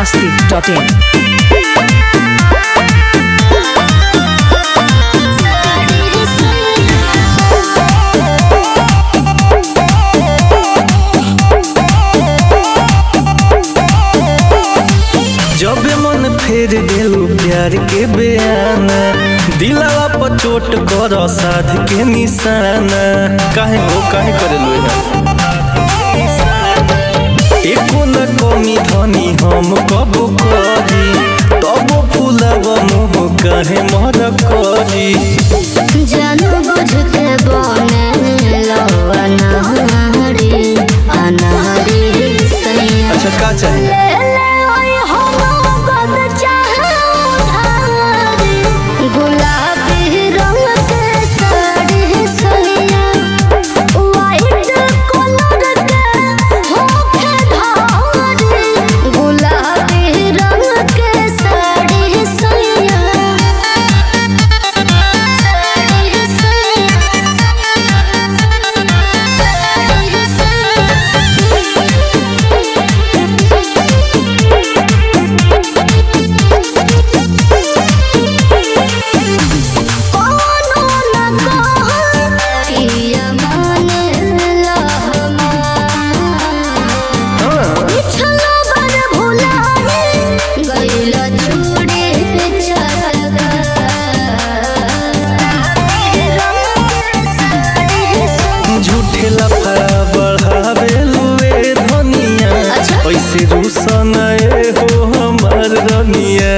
biharmasti.in। जब मन फेर देलू प्यार के बयाना, दिलावा पर चोट कर साध के निशाना। काहे हो काहे करेलू एको न कमी धनी हम कब करी, तब फूलब मुँह काहे मर करी। जानू बुझ के बनेलो अनहरी अनहरी सैया। अच्छा का चाहिए? गुलाबी रंग के साड़ी सैया, वाइट कलर के होके धारी। गुलाबी रंग के साड़ी सैया, साड़ी झूठे लफड़ा बढ़ावेलू ए धनिया, ऐसे रूसन हो हमार रनिया।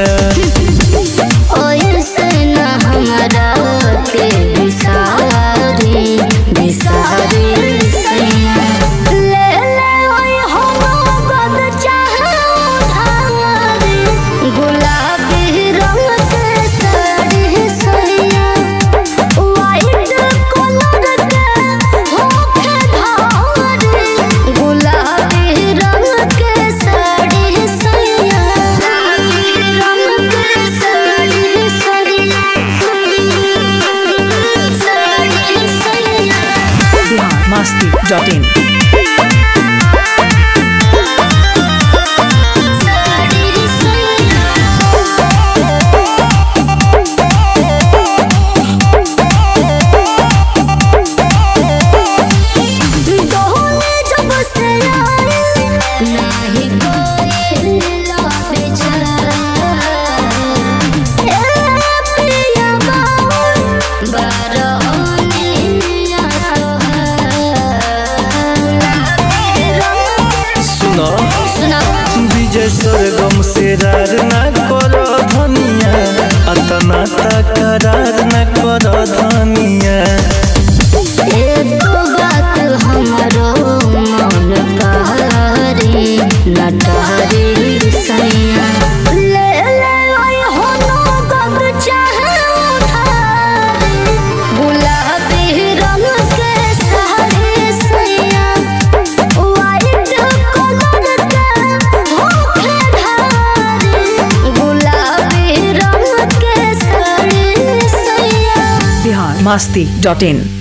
ओइसे न हमरा के बिसारी बिसारी सैया। ले ले ओइ हम बद चाहे उधारी। गुलाबी रंग के साड़ी सैया, वाइट कलर के होके धारी। गुलाबी रंग के साड़ी सैया, रंग के साड़ी सैया, साड़ी सैया। biharmasti.in। विजय सरगम से रार न कर धनिया, अतना तकरार न कर धनिया। एको बात हमरो मन कहरी लटहरी सैया। ले ले ओइ होनो गद चाहे उधारी। गुलाबी रंग के साड़ी सैया, वाइट कलर के होके धारी। गुलाबी रंग के साड़ी सैया। biharmasti.in।